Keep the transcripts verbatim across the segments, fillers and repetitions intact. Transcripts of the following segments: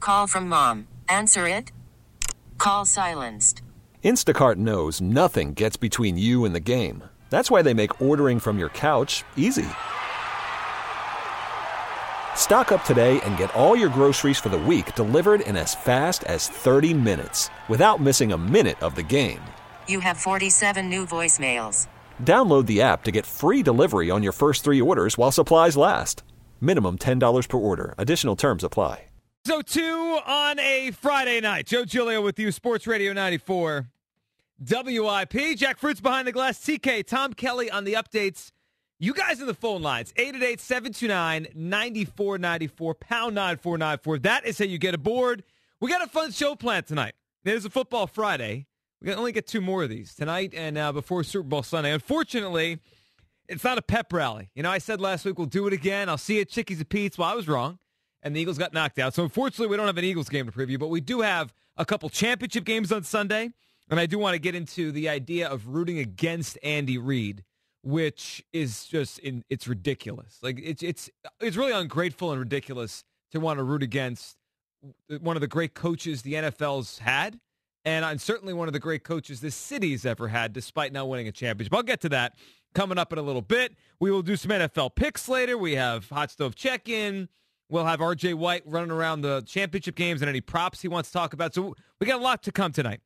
Call from mom. Answer it. Call silenced. Instacart knows nothing gets between you and the game. That's why they make ordering from your couch easy. Stock up today and get all your groceries for the week delivered in as fast as thirty minutes without missing a minute of the game. You have forty-seven new voicemails. Download the app to get free delivery on your first three orders while supplies last. Minimum ten dollars per order. Additional terms apply. So two on a Friday night. Joe Giglio with you, Sports Radio ninety-four W I P. Jack Fruits behind the glass. T K, Tom Kelly on the updates. You guys in the phone lines, eight eight eight, seven two nine, nine four nine four, pound nine four nine four. That is how you get aboard. We got a fun show planned tonight. It is a Football Friday. We can only get two more of these, tonight and uh, before Super Bowl Sunday. Unfortunately, it's not a pep rally. You know, I said last week we'll do it again. I'll see you at Chickies and Pete's. Well, I was wrong, and the Eagles got knocked out. So unfortunately, we don't have an Eagles game to preview, but we do have a couple championship games on Sunday, and I do want to get into the idea of rooting against Andy Reid, which is just, in, it's ridiculous. Like, it's it's it's really ungrateful and ridiculous to want to root against one of the great coaches the N F L's had, and I'm certainly one of the great coaches this city's ever had, despite not winning a championship. I'll get to that coming up in a little bit. We will do some N F L picks later. We have Hot Stove Check-In. We'll have R J White running around the championship games and any props he wants to talk about. So we got a lot to come tonight.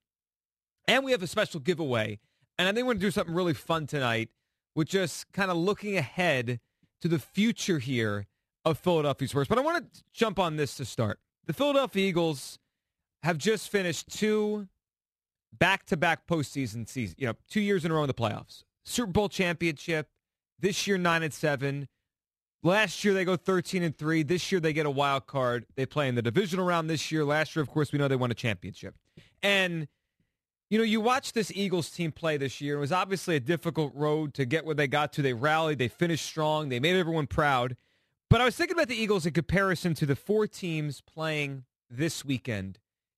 And we have a special giveaway. And I think we're going to do something really fun tonight with just kind of looking ahead to the future here of Philadelphia sports. But I want to jump on this to start. The Philadelphia Eagles have just finished two back-to-back postseason seasons, you know, two years in a row in the playoffs. Super Bowl championship, this year nine and seven. Last year they go thirteen and three. This year they get a wild card. They play in the divisional round this year. Last year, of course, we know they won a championship. And you know, you watch this Eagles team play this year. It was obviously a difficult road to get where they got to. They rallied. They finished strong. They made everyone proud. But I was thinking about the Eagles in comparison to the four teams playing this weekend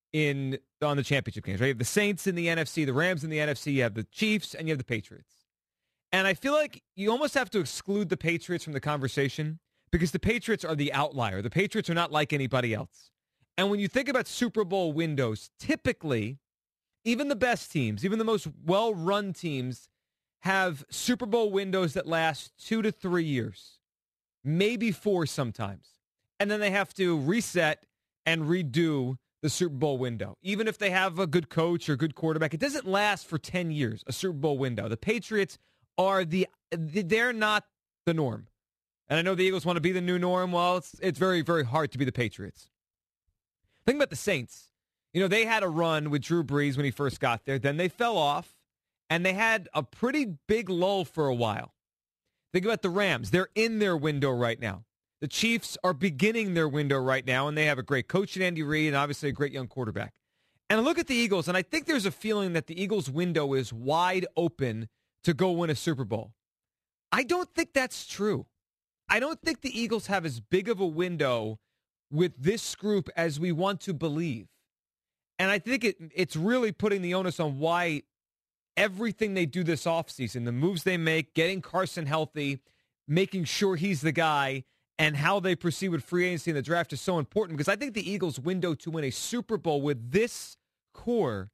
in on the championship games. Right? You have the Saints in the N F C, the Rams in the N F C, you have the Chiefs, and you have the Patriots. And I feel like you almost have to exclude the Patriots from the conversation because the Patriots are the outlier. The Patriots are not like anybody else. And when you think about Super Bowl windows, typically, even the best teams, even the most well-run teams, have Super Bowl windows that last two to three years, maybe four sometimes. And then they have to reset and redo the Super Bowl window. Even if they have a good coach or good quarterback, it doesn't last for ten years, a Super Bowl window. The Patriots are the, they're not the norm. And I know the Eagles want to be the new norm. Well, it's it's very, very hard to be the Patriots. Think about the Saints. You know, they had a run with Drew Brees when he first got there. Then they fell off, and they had a pretty big lull for a while. Think about the Rams. They're in their window right now. The Chiefs are beginning their window right now, and they have a great coach in Andy Reid and obviously a great young quarterback. And I look at the Eagles, and I think there's a feeling that the Eagles' window is wide open to go win a Super Bowl. I don't think that's true. I don't think the Eagles have as big of a window with this group as we want to believe. And I think it it's really putting the onus on why everything they do this offseason, the moves they make, getting Carson healthy, making sure he's the guy, and how they proceed with free agency in the draft is so important. Because I think the Eagles' window to win a Super Bowl with this core,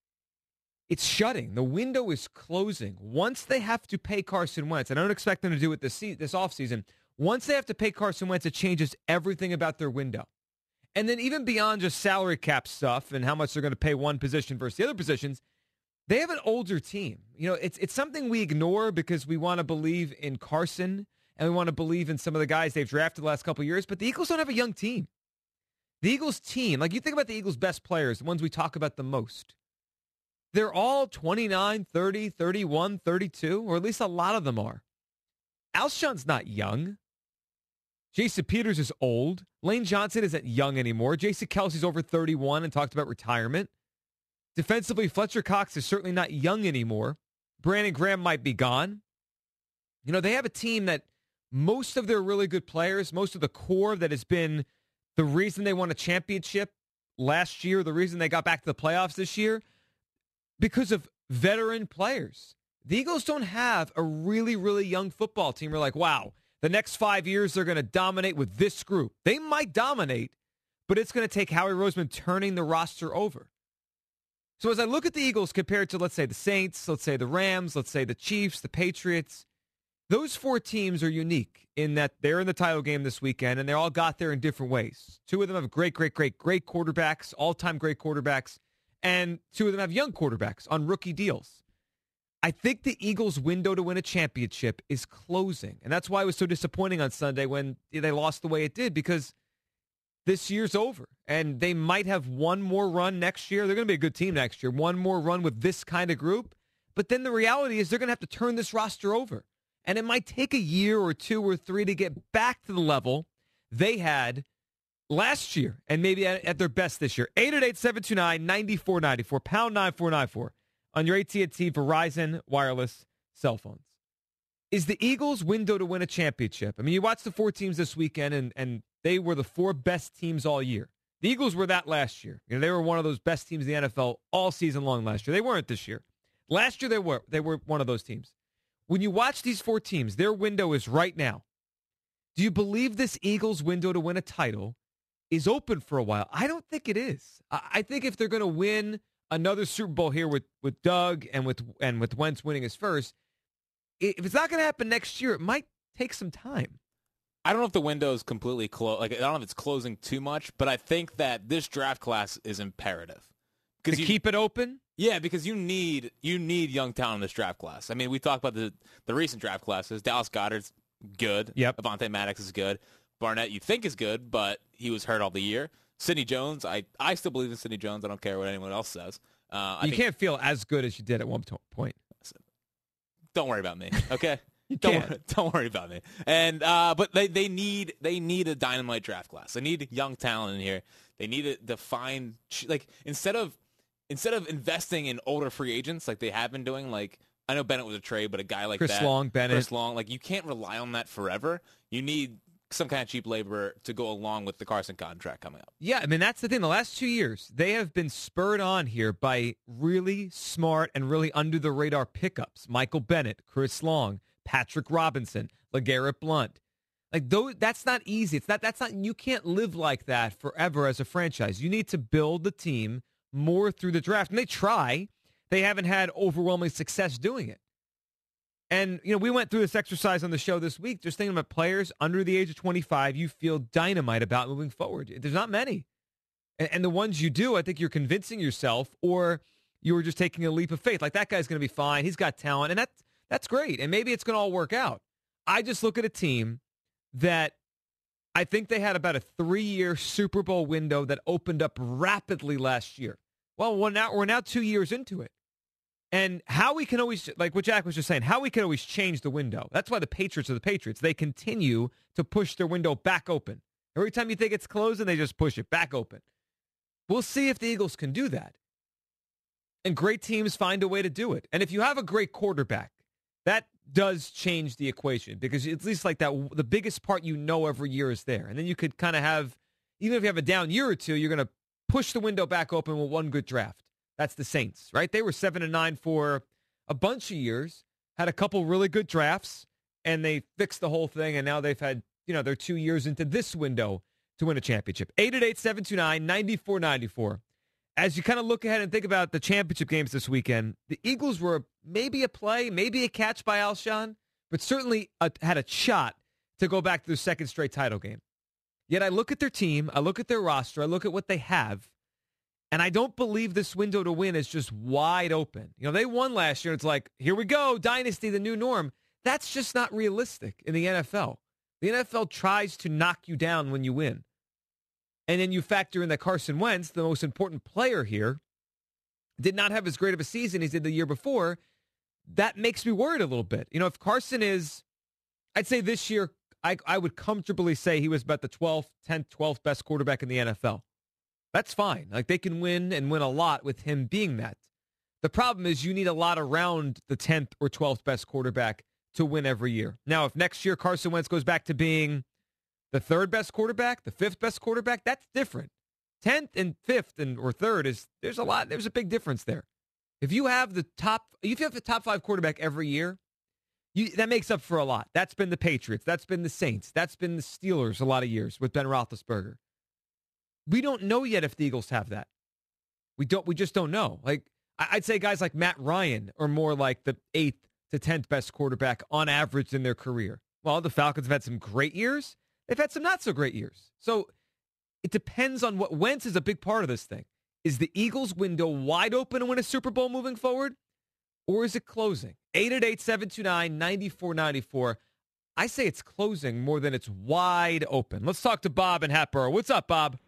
it's shutting. The window is closing. Once they have to pay Carson Wentz, and I don't expect them to do it this, se- this offseason, once they have to pay Carson Wentz, it changes everything about their window. And then even beyond just salary cap stuff and how much they're going to pay one position versus the other positions, they have an older team. You know, it's it's something we ignore because we want to believe in Carson and we want to believe in some of the guys they've drafted the last couple of years, but the Eagles don't have a young team. The Eagles team, like you think about the Eagles' best players, the ones we talk about the most, they're all twenty-nine, thirty, thirty-one, thirty-two, or at least a lot of them are. Alshon's not young. Jason Peters is old. Lane Johnson isn't young anymore. Jason Kelsey's over thirty-one and talked about retirement. Defensively, Fletcher Cox is certainly not young anymore. Brandon Graham might be gone. You know, they have a team that most of their really good players, most of the core that has been the reason they won a championship last year, the reason they got back to the playoffs this year, because of veteran players. The Eagles don't have a really, really young football team. We're like, wow, the next five years they're going to dominate with this group. They might dominate, but it's going to take Howie Roseman turning the roster over. So as I look at the Eagles compared to, let's say, the Saints, let's say the Rams, let's say the Chiefs, the Patriots, those four teams are unique in that they're in the title game this weekend, and they all got there in different ways. Two of them have great, great, great, great quarterbacks, all-time great quarterbacks, and two of them have young quarterbacks on rookie deals. I think the Eagles' window to win a championship is closing, and that's why it was so disappointing on Sunday when they lost the way it did, because this year's over, and they might have one more run next year. They're going to be a good team next year, one more run with this kind of group, but then the reality is they're going to have to turn this roster over, and it might take a year or two or three to get back to the level they had last year, and maybe at, at their best this year. eight eight eight, seven two nine, nine four nine four, pound nine four nine four. On your A T and T Verizon wireless cell phones. Is the Eagles' window to win a championship? I mean, you watch the four teams this weekend, and, and they were the four best teams all year. The Eagles were that last year. You know, they were one of those best teams in the N F L all season long last year. They weren't this year. Last year, they were. They were one of those teams. When you watch these four teams, their window is right now. Do you believe this Eagles' window to win a title is open for a while? I don't think it is. I, I think if they're going to win another Super Bowl here with, with Doug and with and with Wentz winning his first, if it's not going to happen next year, it might take some time. I don't know if the window is completely closed. Like, I don't know if it's closing too much, but I think that this draft class is imperative. To you, keep it open? Yeah, because you need you need young talent in this draft class. I mean, we talked about the, the recent draft classes. Dallas Goedert's good. Yep. Avonte Maddox is good. Barnett, you think is good, but he was hurt all the year. Sidney Jones, I, I still believe in Sidney Jones. I don't care what anyone else says. Uh, I you think, can't feel as good as you did at one point. Don't worry about me, okay? you don't can't. worry, don't worry about me. And uh, but they, they need they need a dynamite draft class. They need young talent in here. They need to define, like, instead of instead of investing in older free agents like they have been doing. Like, I know Bennett was a trade, but a guy like Chris that, Long, Bennett, Chris Long, like, you can't rely on that forever. You need some kind of cheap labor to go along with the Carson contract coming up. Yeah, I mean, that's the thing. The last two years, they have been spurred on here by really smart and really under-the-radar pickups. Michael Bennett, Chris Long, Patrick Robinson, LeGarrette Blount. Like, those, that's not easy. It's not, that's not, you can't live like that forever as a franchise. You need to build the team more through the draft. And they try. They haven't had overwhelming success doing it. And, you know, we went through this exercise on the show this week, just thinking about players under the age of twenty-five you feel dynamite about moving forward. There's not many. And, and the ones you do, I think you're convincing yourself, or you were just taking a leap of faith. Like, that guy's going to be fine. He's got talent. And that, that's great. And maybe it's going to all work out. I just look at a team that I think they had about a three-year Super Bowl window that opened up rapidly last year. Well, we're now, we're now two years into it. And how we can always, like what Jack was just saying, how we can always change the window. That's why the Patriots are the Patriots. They continue to push their window back open. Every time you think it's closing, they just push it back open. We'll see if the Eagles can do that. And great teams find a way to do it. And if you have a great quarterback, that does change the equation, because at least like that, the biggest part you know every year is there. And then you could kind of have, even if you have a down year or two, you're going to push the window back open with one good draft. That's the Saints, right? They were seven and nine for a bunch of years, had a couple really good drafts, and they fixed the whole thing, and now they've had, you know, they're two years into this window to win a championship. eight eight eight, seven two nine, nine four nine four. As you kind of look ahead and think about the championship games this weekend, the Eagles were maybe a play, maybe a catch by Alshon, but certainly a, had a shot to go back to their second straight title game. Yet I look at their team, I look at their roster, I look at what they have, and I don't believe this window to win is just wide open. You know, they won last year. It's like, here we go, dynasty, the new norm. That's just not realistic in the N F L. The N F L tries to knock you down when you win. And then you factor in that Carson Wentz, the most important player here, did not have as great of a season as he did the year before. That makes me worried a little bit. You know, if Carson is, I'd say this year, I, I would comfortably say he was about the twelfth, tenth, twelfth best quarterback in the N F L. That's fine. Like, they can win and win a lot with him being that. The problem is you need a lot around the tenth or twelfth best quarterback to win every year. Now, if next year Carson Wentz goes back to being the third best quarterback, the fifth best quarterback, that's different. tenth and fifth and or third is, there's a lot, there's a big difference there. If you have the top, if you have the top five quarterback every year, you, that makes up for a lot. That's been the Patriots. That's been the Saints. That's been the Steelers a lot of years with Ben Roethlisberger. we don't know yet if the Eagles have that. We don't. We just don't know. Like I'd say guys like Matt Ryan are more like the eighth to tenth best quarterback on average in their career. Well, the Falcons have had some great years. They've had some not so great years. So it depends on what Wentz is a big part of this thing. Is the Eagles' window wide open to win a Super Bowl moving forward? Or is it closing? eight eight eight, seven two nine, nine four nine four. I say it's closing more than it's wide open. Let's talk to Bob in Hatboro. What's up, Bob?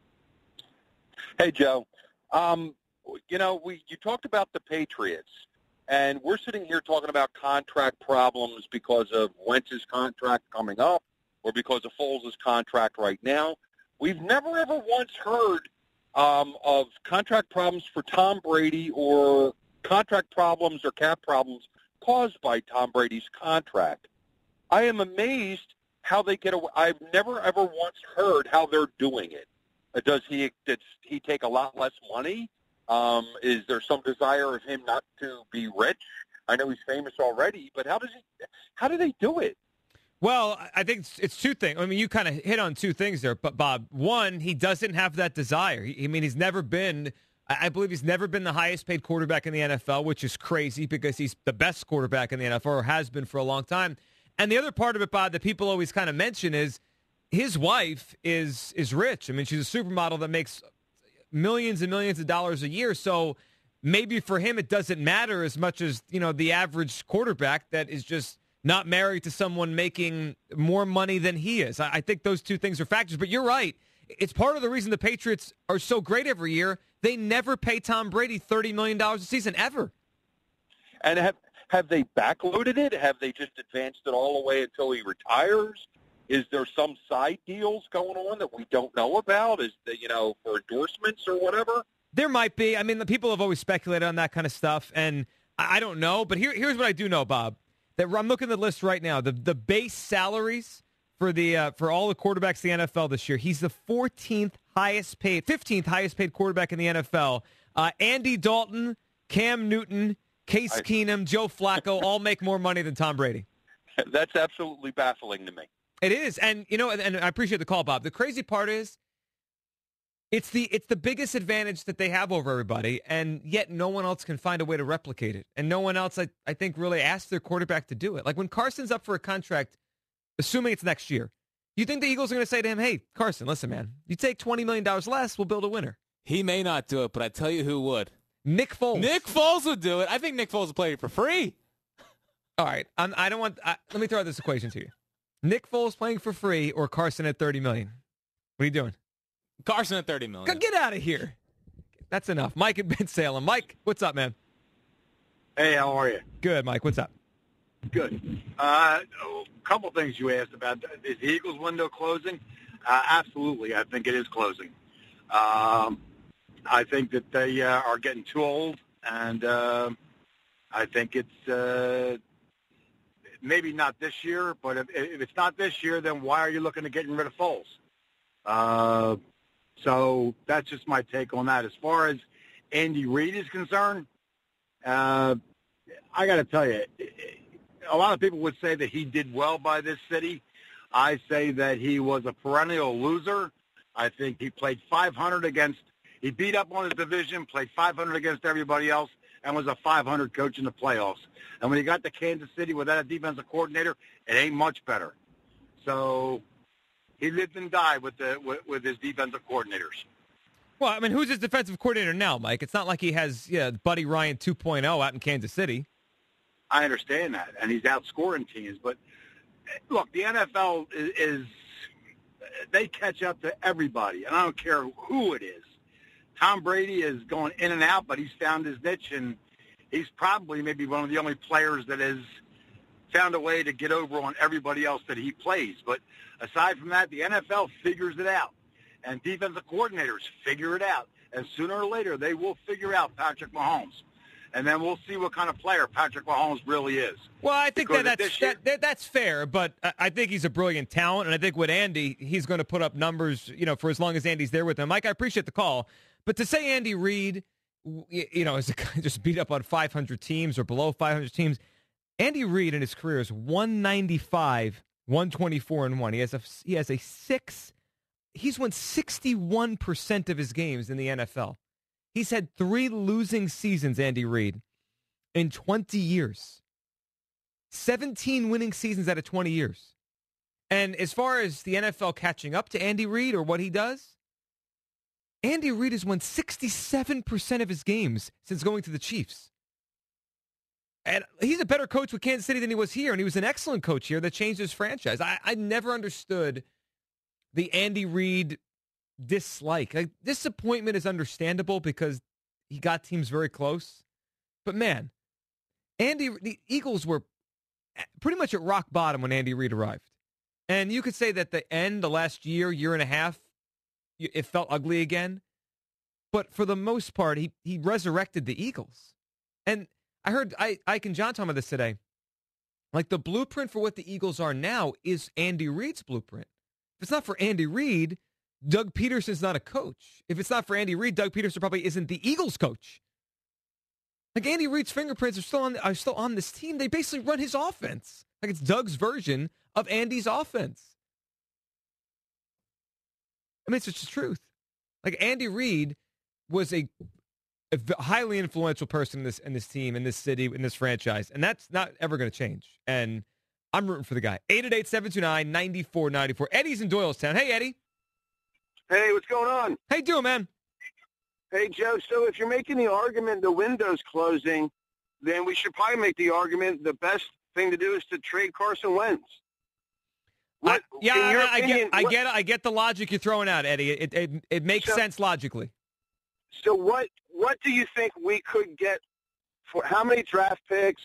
Hey, Joe. Um, you know, we you talked about the Patriots, and we're sitting here talking about contract problems because of Wentz's contract coming up or because of Foles' contract right now. We've never, ever once heard um, of contract problems for Tom Brady or contract problems or cap problems caused by Tom Brady's contract. I am amazed how they get away. I've never, ever once heard how they're doing it. Uh, Does he does he take a lot less money? Um, is there some desire of him not to be rich? I know he's famous already, but how does he? How do they do it? Well, I think it's, it's two things. I mean, you kind of hit on two things there, but Bob, one, he doesn't have that desire. He, I mean, he's never been. I believe he's never been the highest paid quarterback in the N F L, which is crazy because he's the best quarterback in the N F L or has been for a long time. And the other part of it, Bob, that people always kind of mention is his wife is is rich. I mean, she's a supermodel that makes millions and millions of dollars a year. So maybe for him it doesn't matter as much as, you know, the average quarterback that is just not married to someone making more money than he is. I, I think those two things are factors. But you're right. It's part of the reason the Patriots are so great every year. They never pay Tom Brady thirty million dollars a season, ever. And have have they backloaded it? Have they just advanced it all the way until he retires? Is there some side deals going on that we don't know about? Is the, you know, for endorsements or whatever? There might be. I mean, the people have always speculated on that kind of stuff, and I, I don't know. But here, here's what I do know, Bob. That I'm looking at the list right now. The the base salaries for the uh, for all the quarterbacks in the N F L this year. He's the fourteenth highest paid, fifteenth highest paid quarterback in the N F L. Uh, Andy Dalton, Cam Newton, Case I, Keenum, Joe Flacco all make more money than Tom Brady. That's absolutely baffling to me. It is, and you know, and, and I appreciate the call, Bob. The crazy part is, it's the it's the biggest advantage that they have over everybody, and yet no one else can find a way to replicate it, and no one else, I, I think, really asks their quarterback to do it. Like when Carson's up for a contract, assuming it's next year, you think the Eagles are going to say to him, "Hey, Carson, listen, man, you take twenty million dollars less, we'll build a winner." He may not do it, but I tell you who would. Nick Foles. Nick Foles would do it. I think Nick Foles would play for free. All right, I'm, I don't want. I, let me throw out this equation to you: Nick Foles playing for free or Carson at thirty million. What are you doing? Carson at thirty million. Get out of here. That's enough. Mike in Ben Salem. Mike, what's up, man? Hey, how are you? Good, Mike. What's up? Good. Uh, a couple things you asked about. Is the Eagles window closing? Uh, absolutely. I think it is closing. Um, I think that they uh, are getting too old, and uh, I think it's uh, maybe not this year, but if, if it's not this year, then why are you looking at getting rid of Foles? Uh, so that's just my take on that. As far as Andy Reid is concerned, uh, I got to tell you, a lot of people would say that he did well by this city. I say that he was a perennial loser. I think he played five hundred against – he beat up on his division, played five hundred against everybody else, and was a five hundred coach in the playoffs. And when he got to Kansas City without a defensive coordinator, it ain't much better. So he lived and died with the with, with his defensive coordinators. Well, I mean, who's his defensive coordinator now, Mike? It's not like he has yeah, Buddy Ryan two point oh out in Kansas City. I understand that, and he's outscoring teams. But, look, the N F L is, is – they catch up to everybody, and I don't care who it is. Tom Brady is going in and out, but he's found his niche, and he's probably maybe one of the only players that has found a way to get over on everybody else that he plays. But aside from that, the N F L figures it out, and defensive coordinators figure it out. And sooner or later, they will figure out Patrick Mahomes. And then we'll see what kind of player Patrick Mahomes really is. Well, I think that that's, year, that, that, that's fair, but I think he's a brilliant talent, and I think with Andy, he's going to put up numbers, you know, for as long as Andy's there with him. Mike, I appreciate the call, but to say Andy Reid, you know, is a guy just beat up on five hundred teams or below five hundred teams, Andy Reid in his career is one ninety-five, one twenty-four, and one. He has a he has a six he's won sixty-one percent of his games in the N F L. He's had three losing seasons, Andy Reid, in twenty years. seventeen winning seasons out of twenty years. And as far as the N F L catching up to Andy Reid or what he does, Andy Reid has won sixty-seven percent of his games since going to the Chiefs. And he's a better coach with Kansas City than he was here, and he was an excellent coach here that changed his franchise. I, I never understood the Andy Reid dislike. Like, disappointment is understandable because he got teams very close. But, man, Andy, the Eagles were pretty much at rock bottom when Andy Reid arrived. And you could say that the end, the last year, year and a half, it felt ugly again. But for the most part, he, he resurrected the Eagles. And I heard I, Ike and John talking about this today. Like, the blueprint for what the Eagles are now is Andy Reid's blueprint. If it's not for Andy Reid, Doug Peterson's not a coach. If it's not for Andy Reid, Doug Peterson probably isn't the Eagles coach. Like, Andy Reid's fingerprints are still on are still on this team. They basically run his offense. Like, it's Doug's version of Andy's offense. I mean, it's just the truth. Like, Andy Reid was a, a highly influential person in this in this team, in this city, in this franchise, and that's not ever going to change. And I'm rooting for the guy. eight eight eight, seven two nine, nine four nine four. Eddie's in Doylestown. Hey, Eddie. Hey, what's going on? How you doing, man? Hey, Joe, so if you're making the argument the window's closing, then we should probably make the argument the best thing to do is to trade Carson Wentz. What, I, yeah, in your I, opinion, I get, I what, get, I get the logic you're throwing out, Eddie. It, it, it makes so, sense logically. So, what, what do you think we could get for how many draft picks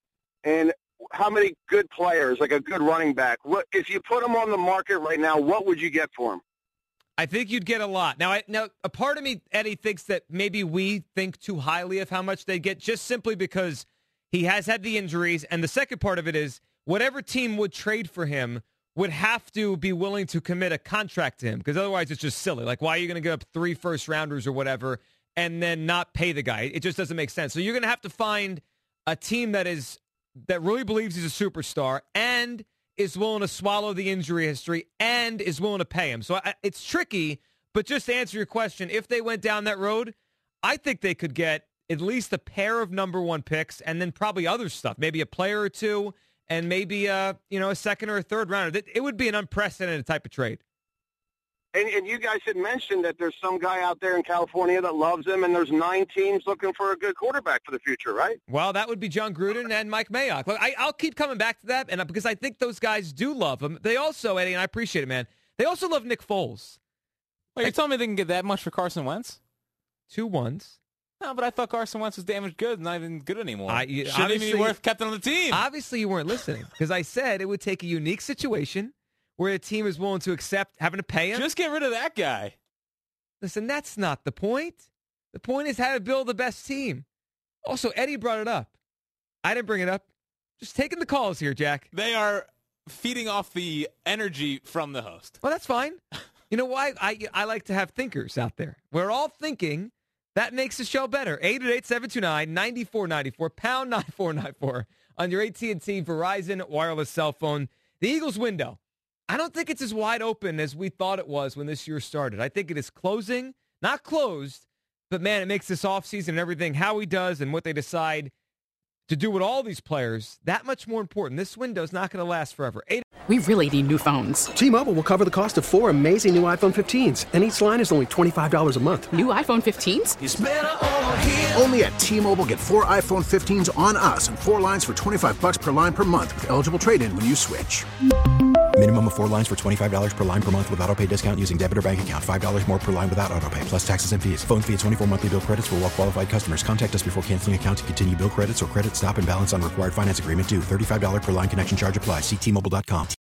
and how many good players, like a good running back? What if you put them on the market right now? What would you get for them? I think you'd get a lot. Now, I, now, a part of me, Eddie, thinks that maybe we think too highly of how much they get, just simply because he has had the injuries. And the second part of it is whatever team would trade for him would have to be willing to commit a contract to him, because otherwise it's just silly. Like, why are you going to give up three first rounders or whatever and then not pay the guy? It just doesn't make sense. So you're going to have to find a team that is that really believes he's a superstar and is willing to swallow the injury history and is willing to pay him. So I, it's tricky, but just to answer your question, if they went down that road, I think they could get at least a pair of number one picks and then probably other stuff, maybe a player or two and maybe a, you know, a second or a third rounder. It would be an unprecedented type of trade. And, and you guys had mentioned that there's some guy out there in California that loves him, and there's nine teams looking for a good quarterback for the future, right? Well, that would be John Gruden and Mike Mayock. Look, I, I'll keep coming back to that, and because I think those guys do love him. They also, Eddie, and I appreciate it, man, they also love Nick Foles. Wait, you're telling me they can get that much for Carson Wentz? Two ones. No, but I thought Carson Wentz was damaged good, not even good anymore. I, you, Shouldn't even be worth captain on the team. Obviously, you weren't listening, because I said it would take a unique situation where a team is willing to accept having to pay him. Just get rid of that guy. Listen, that's not the point. The point is how to build the best team. Also, Eddie brought it up. I didn't bring it up. Just taking the calls here, Jack. They are feeding off the energy from the host. Well, that's fine. You know why? I, I like to have thinkers out there. We're all thinking. That makes the show better. eight eight eight, seven two nine, nine four nine four, pound nine four nine four on your A T and T Verizon wireless cell phone. The Eagles window. I don't think it's as wide open as we thought it was when this year started. I think it is closing, not closed, but, man, it makes this offseason and everything, how he does and what they decide to do with all these players, that much more important. This window is not going to last forever. Eight- We really need new phones. T-Mobile will cover the cost of four amazing new iPhone fifteens, and each line is only twenty-five dollars a month. New iPhone fifteens? It's better over here. Only at T-Mobile, get four iPhone fifteens on us and four lines for twenty-five dollars per line per month with eligible trade-in when you switch. Minimum of four lines for twenty-five dollars per line per month with autopay discount using debit or bank account. five dollars more per line without autopay, plus taxes and fees. Phone fee at twenty-four monthly bill credits for well-qualified customers. Contact us before canceling account to continue bill credits or credit stop and balance on required finance agreement due. thirty-five dollars per line connection charge applies. See T Mobile dot com.